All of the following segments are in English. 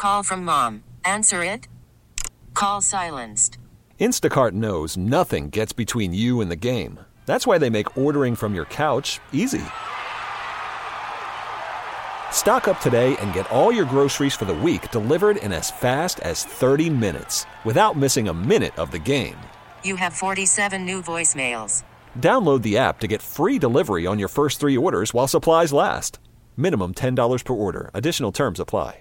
Call from mom. Answer it. Call silenced. Instacart knows nothing gets between you and the game. That's why they make ordering from your couch easy. Stock up today and get all your groceries for the week delivered in as fast as 30 minutes without missing a minute of the game. You have 47 new voicemails. Download the app to get free delivery on your first 3 orders while supplies last. Minimum $10 per order. Additional terms apply.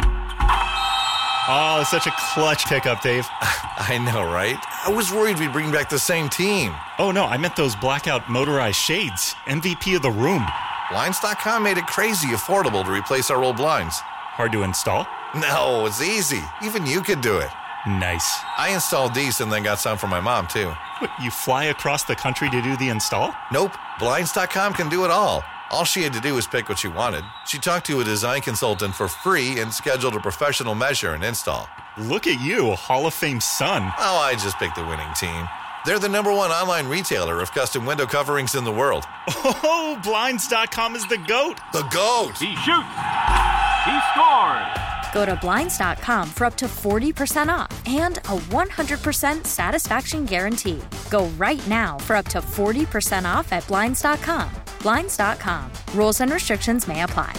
Oh, such a clutch pickup, Dave. I know, right? I was worried we'd bring back the same team. Oh, no, I meant those blackout motorized shades. MVP of the room. Blinds.com made it crazy affordable to replace our old blinds. Hard to install? No, it's easy. Even you could do it. Nice. I installed these and then got some for my mom, too. What, you fly across the country to do the install? Nope. Blinds.com can do it all. All she had to do was pick what she wanted. She talked to a design consultant for free and scheduled a professional measure and install. Look at you, Hall of Fame son. Oh, I just picked the winning team. They're the #1 online retailer of custom window coverings in the world. Oh, Blinds.com is the GOAT. The GOAT. He shoots. He scores. Go to Blinds.com for up to 40% off and a 100% satisfaction guarantee. Go right now for up to 40% off at Blinds.com. Blinds.com. Rules and restrictions may apply.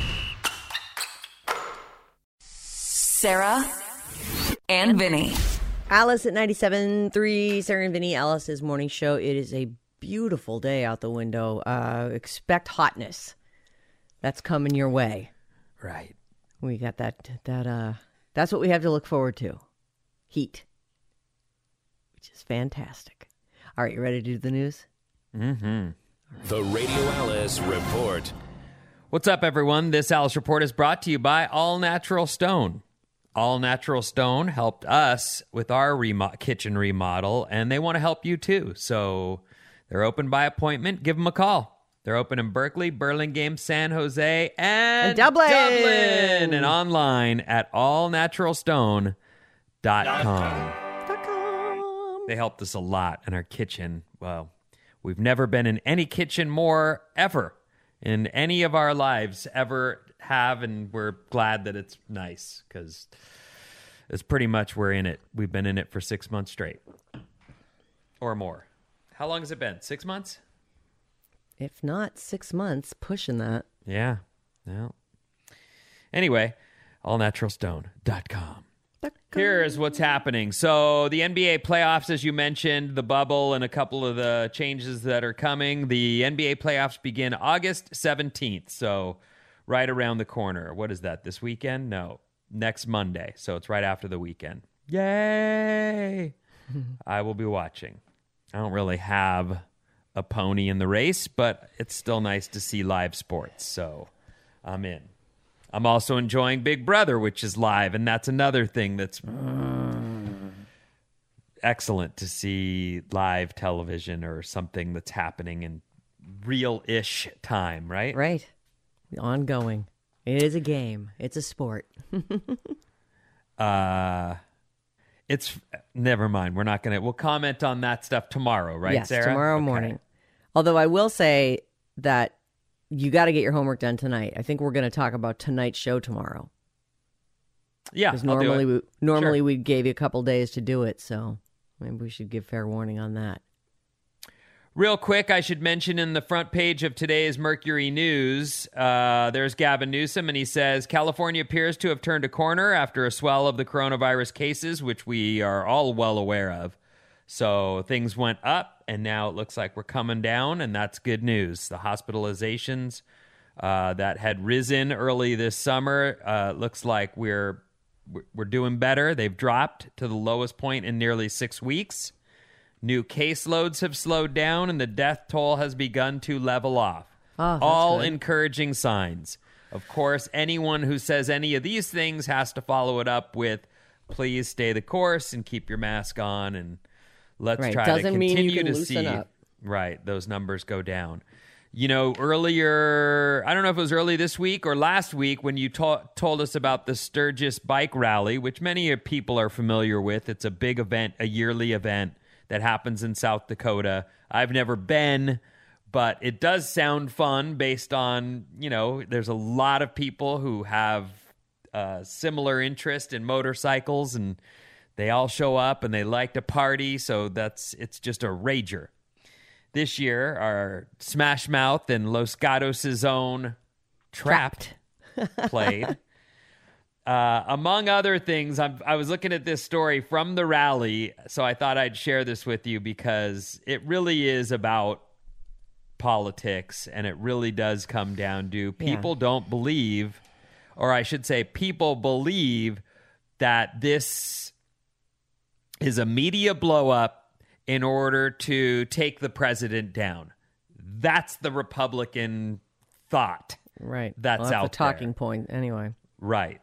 Sarah and Vinny. Alice at 97.3, Sarah and Vinny, Alice's morning show. It is a beautiful day out the window. Expect hotness. That's coming your way. Right. We got that's what we have to look forward to. Heat. Which is fantastic. All right, you ready to do the news? Mm-hmm. The Radio Alice Report. What's up, everyone? This Alice Report is brought to you by All Natural Stone. All Natural Stone helped us with our kitchen remodel, and they want to help you too. So they're open by appointment. Give them a call. They're open in Berkeley, Burlingame, San Jose, and Dublin. And online at allnaturalstone.com. They helped us a lot in our kitchen. Well, we've never been in any kitchen more ever in any of our lives ever have, and we're glad that it's nice because it's pretty much we're in it. We've been in it for 6 months straight or more. How long has it been? 6 months? If not 6 months, pushing that. Yeah. Well. Anyway, allnaturalstone.com. Here's what's happening. So the NBA playoffs, as you mentioned, the bubble and a couple of the changes that are coming. The NBA playoffs begin August 17th, so right around the corner. What is that, this weekend? No, next Monday. So it's right after the weekend. Yay! I will be watching. I don't really have a pony in the race, but it's still nice to see live sports, so I'm in. I'm also enjoying Big Brother, which is live, and that's another thing that's excellent to see live television or something that's happening in real-ish time, right? Right. Ongoing. It is a game. It's a sport. It's never mind. We'll comment on that stuff tomorrow, right, yes, Sarah? Tomorrow morning. Although I will say that you got to get your homework done tonight. I think we're going to talk about tonight's show tomorrow. Yeah, because normally we gave you a couple days to do it, so maybe we should give fair warning on that. Real quick, I should mention in the front page of today's Mercury News, there's Gavin Newsom, and he says, California appears to have turned a corner after a swell of the coronavirus cases, which we are all well aware of. So things went up, and now it looks like we're coming down, and that's good news. The hospitalizations that had risen early this summer, looks like we're doing better. They've dropped to the lowest point in nearly 6 weeks. New caseloads have slowed down, and the death toll has begun to level off. Oh, all good. encouraging signs. Of course, anyone who says any of these things has to follow it up with, please stay the course and keep your mask on, and let's try to continue to see those numbers go down. You know, earlier, I don't know if it was early this week or last week when you told us about the Sturgis Bike Rally, which many people are familiar with. It's a big event, a yearly event that happens in South Dakota. I've never been, but it does sound fun based on, there's a lot of people who have similar interest in motorcycles, and they all show up and they like to party, so it's just a rager. This year, our Smash Mouth and Los Gatos' own Trapped played. Among other things, I was looking at this story from the rally, so I thought I'd share this with you because it really is about politics, and it really does come down to people don't believe, or I should say people believe that this is a media blow-up in order to take the president down. That's the Republican thought. Right. That's out the talking point anyway. Right.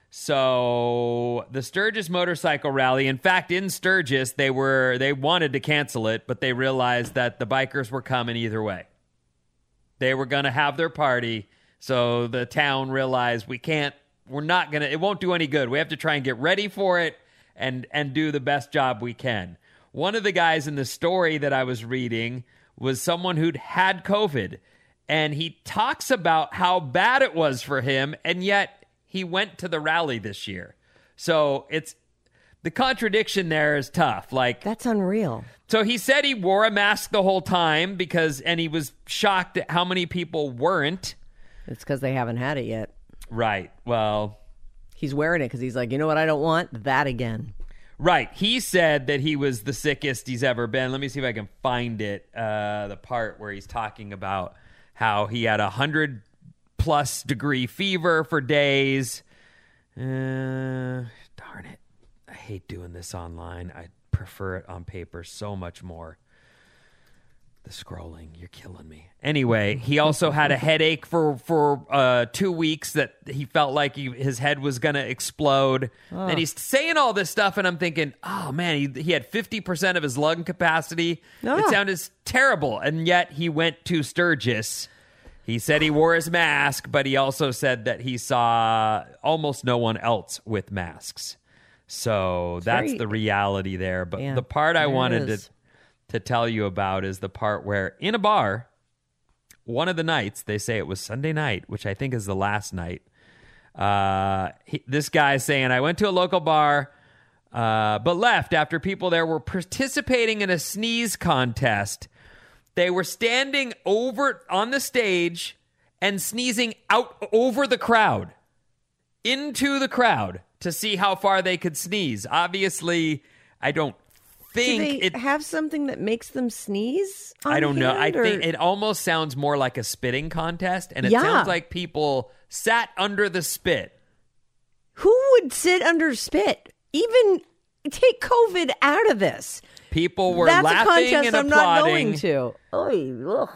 So the Sturgis motorcycle rally, in fact, in Sturgis, they wanted to cancel it, but they realized that the bikers were coming either way. They were going to have their party. So the town realized it won't do any good. We have to try and get ready for it and do the best job we can. One of the guys in the story that I was reading was someone who'd had COVID, and he talks about how bad it was for him, and yet he went to the rally this year. So the contradiction there is tough. Like, that's unreal. So he said he wore a mask the whole time and he was shocked at how many people weren't. It's because they haven't had it yet. Right. Well, he's wearing it because he's like, you know what I don't want? That again. Right. He said that he was the sickest he's ever been. Let me see if I can find it. The part where he's talking about how he had 100+ degree fever for days. Darn it. I hate doing this online. I prefer it on paper so much more. The scrolling, you're killing me. Anyway, he also had a headache for 2 weeks that he felt like his head was going to explode. Oh. And he's saying all this stuff, and I'm thinking, oh, man, he had 50% of his lung capacity. Oh. It sounded terrible, and yet he went to Sturgis. He said he wore his mask, but he also said that he saw almost no one else with masks. So that's the reality there. But the part I wanted to tell you about is the part where in a bar, one of the nights, they say it was Sunday night, which I think is the last night. This guy's saying, I went to a local bar, but left after people there were participating in a sneeze contest. They were standing over on the stage and sneezing out over the crowd, into the crowd, to see how far they could sneeze. Obviously, I don't think do they have something that makes them sneeze? I don't know. I think it almost sounds more like a spitting contest, and it sounds like people sat under the spit. Who would sit under spit? Even take COVID out of this. People were laughing and applauding. That's a contest I'm not going to. Oy,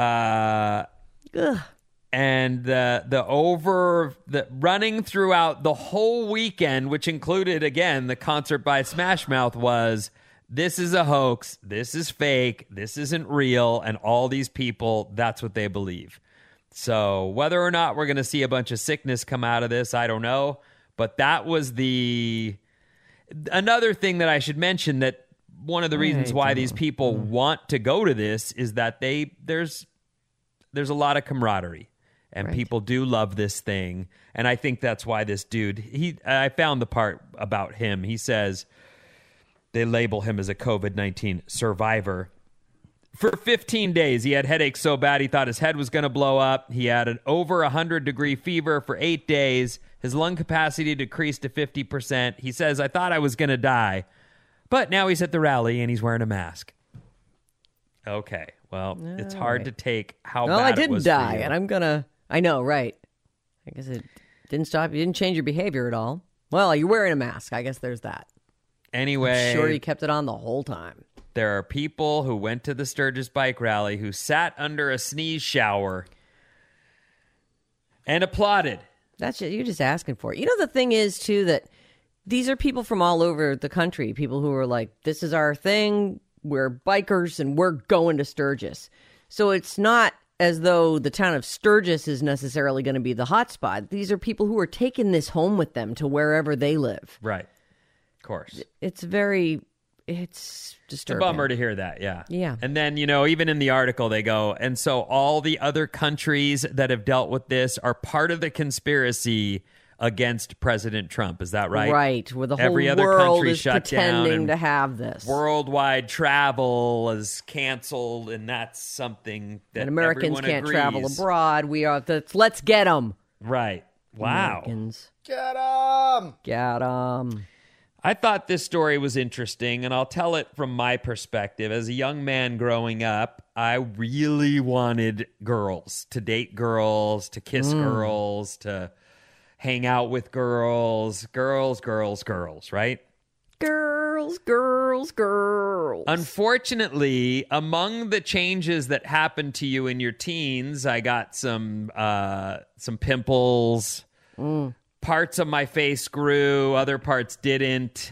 ugh. And the running throughout the whole weekend, which included, again, the concert by Smash Mouth, was this is a hoax, this is fake, this isn't real, and all these people, that's what they believe. So whether or not we're going to see a bunch of sickness come out of this, I don't know. But that was another thing that I should mention, that one of the reasons why these people want to go to this is that there's a lot of camaraderie. And people do love this thing. And I think that's why this dude, I found the part about him. He says they label him as a COVID-19 survivor. For 15 days, he had headaches so bad he thought his head was going to blow up. He had an over 100-degree fever for 8 days. His lung capacity decreased to 50%. He says, I thought I was going to die. But now he's at the rally and he's wearing a mask. Okay. Well, it's hard to take how bad it was for you. I didn't die, and I'm going to... I know, right. I guess it didn't stop. You didn't change your behavior at all. Well, you're wearing a mask. I guess there's that. Anyway. I'm sure you kept it on the whole time. There are people who went to the Sturgis bike rally who sat under a sneeze shower and applauded. That's you're just asking for it. You know, the thing is, too, that these are people from all over the country. People who are like, this is our thing. We're bikers and we're going to Sturgis. So it's not as though the town of Sturgis is necessarily going to be the hot spot. These are people who are taking this home with them to wherever they live. Right. Of course. It's disturbing. It's a bummer to hear that, yeah. Yeah. And then, even in the article they go, and so all the other countries that have dealt with this are part of the conspiracy against President Trump. Is that right? Right, where the whole Every other world country is shut pretending down to have this. Worldwide travel is canceled, and that's something that and Americans everyone can't agrees. travel abroad. We are let's get them. Right. Wow. Americans. Get them! Get them. I thought this story was interesting, and I'll tell it from my perspective. As a young man growing up, I really wanted girls, to date girls, to kiss girls, to hang out with girls, girls, right? Girls, girls, girls. Unfortunately, among the changes that happened to you in your teens, I got some pimples. Parts of my face grew, other parts didn't.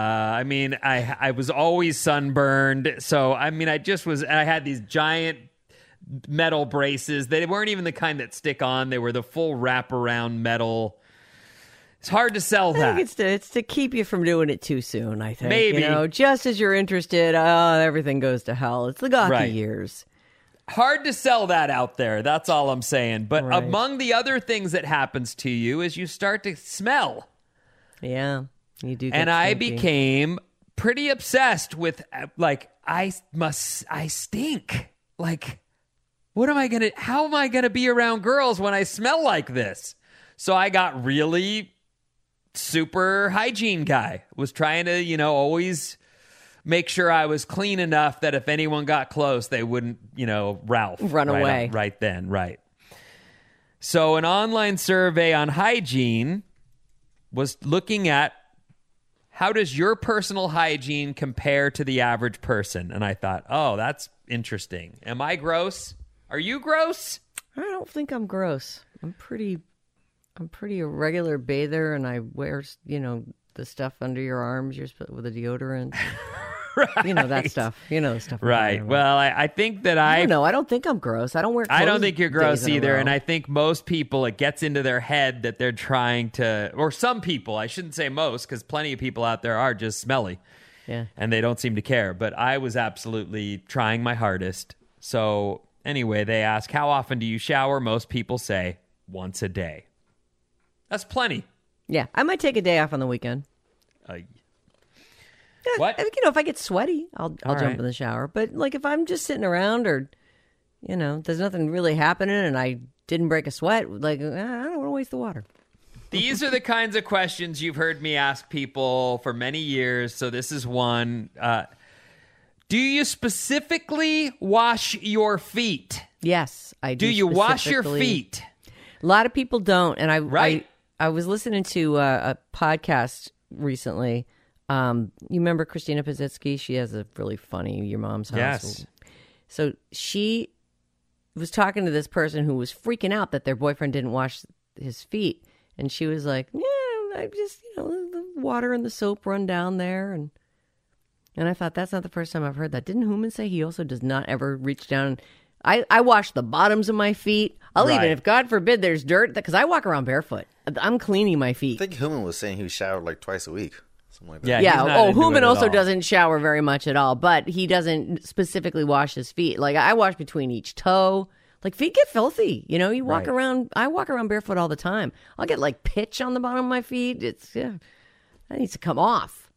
I was always sunburned. So, I had these giant metal braces. They weren't even the kind that stick on. They were the full wraparound metal. It's hard to sell that. I think it's to keep you from doing it too soon, I think. Maybe. Just as you're interested, everything goes to hell. It's the gawky years. Hard to sell that out there. That's all I'm saying. But among the other things that happens to you is you start to smell. Yeah, you do. And I became pretty obsessed with, I stink. Like, how am I going to be around girls when I smell like this? So I got really super hygiene guy. Was trying to, always make sure I was clean enough that if anyone got close, they wouldn't, Ralph. Run away. Right then, right. So an online survey on hygiene was looking at how does your personal hygiene compare to the average person? And I thought, oh, that's interesting. Am I gross? Are you gross? I don't think I'm gross. I'm pretty a regular bather, and I wear, the stuff under your arms with a deodorant. Right. That stuff. The stuff. Right. Well, I think that I don't know. I don't think I'm gross. I don't wear clothes. I don't think you're gross either. And I I think most people, it gets into their head that they're trying to, or some people, I shouldn't say most, because plenty of people out there are just smelly. Yeah. And they don't seem to care. But I was absolutely trying my hardest. So anyway, they ask, how often do you shower? Most people say once a day. That's plenty. Yeah. I might take a day off on the weekend. What? I think, if I get sweaty, I'll jump in the shower. But if I'm just sitting around or, there's nothing really happening and I didn't break a sweat, I don't want to waste the water. These are the kinds of questions you've heard me ask people for many years. So this is one. Do you specifically wash your feet? Yes, I do. Do you wash your feet? A lot of people don't. And I was listening to a podcast recently. You remember Christina Pazitsky? She has a really funny Your Mom's House. Yes. So she was talking to this person who was freaking out that their boyfriend didn't wash his feet. And she was like, yeah, I just, the water and the soap run down there. And I thought, that's not the first time I've heard that. Didn't Hooman say he also does not ever reach down? I wash the bottoms of my feet. I'll even, if God forbid there's dirt, because I walk around barefoot. I'm cleaning my feet. I think Hooman was saying he showered twice a week. Like yeah. Hooman also doesn't shower very much at all, but he doesn't specifically wash his feet. I wash between each toe. Feet get filthy. You walk around. I walk around barefoot all the time. I'll get pitch on the bottom of my feet. That needs to come off.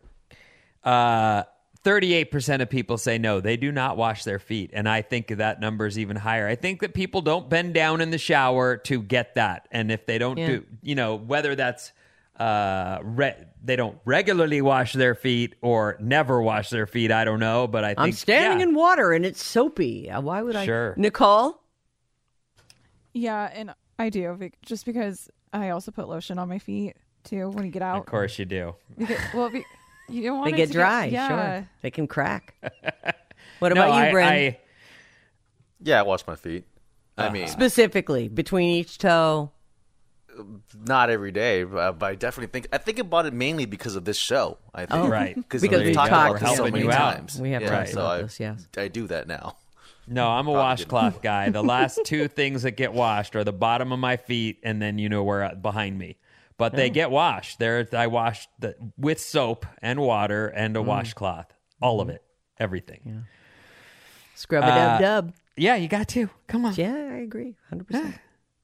38% of people say no, they do not wash their feet. And I think that number is even higher. I think that people don't bend down in the shower to get that. And if they don't do, whether that's they don't regularly wash their feet or never wash their feet, I don't know. But I think I'm standing in water and it's soapy. Why would I? Sure. Nicole? Yeah, and I do, just because I also put lotion on my feet too when you get out. Of course you do. You don't want they get dry. Sure, they can crack. What about you, Bryn? I wash my feet. I mean, specifically between each toe. Not every day, but I definitely think about it mainly because of this show. I think, right? Because we've talked about this so many out. times. We have talked about this. Yes, I do that now. No, I'm a washcloth guy. The last two things that get washed are the bottom of my feet and then where behind me. But they get washed. I wash with soap and water and a washcloth. All of it. Everything. Yeah. Scrub-a-dub-dub. Yeah, you got to. Come on. Yeah, I agree. 100%.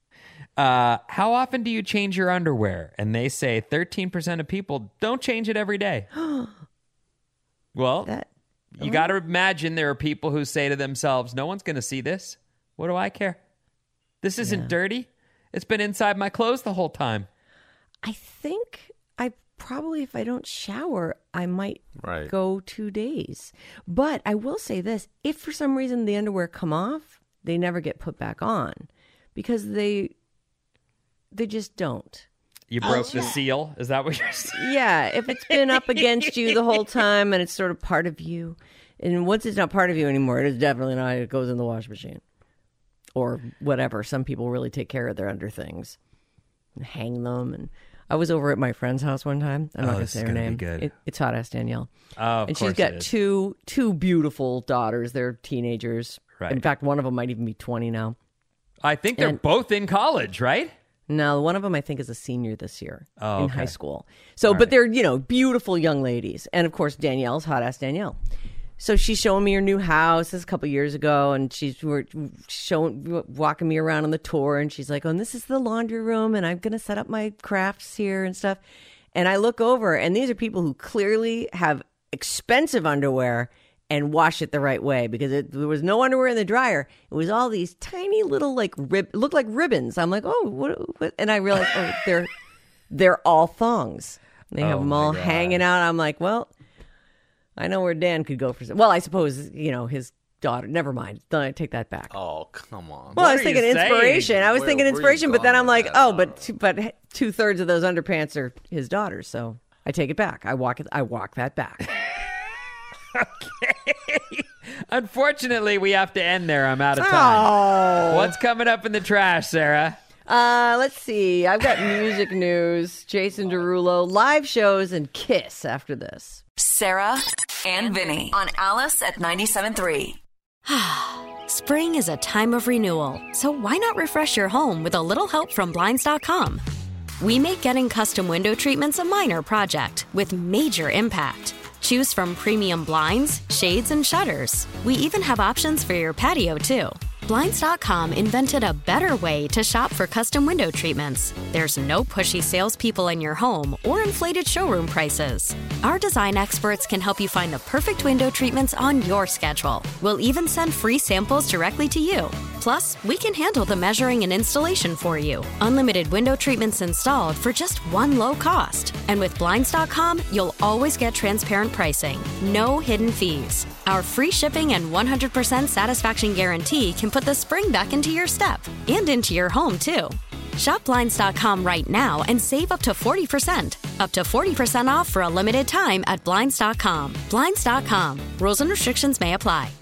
How often do you change your underwear? And they say 13% of people don't change it every day. Well, you got to imagine there are people who say to themselves, no one's going to see this. What do I care? This isn't dirty. It's been inside my clothes the whole time. I think probably, if I don't shower, I might go 2 days. But I will say this. If for some reason the underwear come off, they never get put back on because they just don't. You broke the seal? Is that what you're saying? Yeah. If it's been up against you the whole time and it's sort of part of you, and once it's not part of you anymore, it is definitely not. It goes in the wash machine or whatever. Some people really take care of their under things and hang them. And I was over at my friend's house one time. I'm not going to say her name. It's Hot Ass Danielle. Oh, and she's got two beautiful daughters. They're teenagers. Right. In fact, one of them might even be 20 now. I think they're both in college, right? No, one of them I think is a senior this year in high school. So, but they're, beautiful young ladies. And of course, Danielle's Hot Ass Danielle. So she's showing me her new house. This is a couple years ago, and she's walking me around on the tour, and she's like, "Oh, and this is the laundry room, and I'm going to set up my crafts here and stuff." And I look over, and these are people who clearly have expensive underwear and wash it the right way because there was no underwear in the dryer. It was all these tiny little looked like ribbons. I'm like, "Oh, what?" And I realized, they're all thongs. They have them all hanging out. I'm like, well, I know where Dan could go for some. Well, I suppose, his daughter. Never mind. Don't take that back. Oh, come on. Well, I was thinking inspiration. But then I'm like, but 2/3 of those underpants are his daughter's. So I take it back. I walk that back. Okay. Unfortunately, we have to end there. I'm out of time. What's coming up in the trash, Sarah? Let's see. I've got music news. Jason Derulo, live shows, and Kiss after this. Sarah and Vinny on Alice at 97.3. Spring is a time of renewal, so why not refresh your home with a little help from Blinds.com? We make getting custom window treatments a minor project with major impact. Choose from premium blinds, shades, and shutters. We even have options for your patio, too. Blinds.com invented a better way to shop for custom window treatments. There's no pushy salespeople in your home or inflated showroom prices. Our design experts can help you find the perfect window treatments on your schedule. We'll even send free samples directly to you. Plus, we can handle the measuring and installation for you. Unlimited window treatments installed for just one low cost. And with Blinds.com, you'll always get transparent pricing. No hidden fees. Our free shipping and 100% satisfaction guarantee can put the spring back into your step and into your home, too. Shop Blinds.com right now and save up to 40%. Up to 40% off for a limited time at Blinds.com. Blinds.com. Rules and restrictions may apply.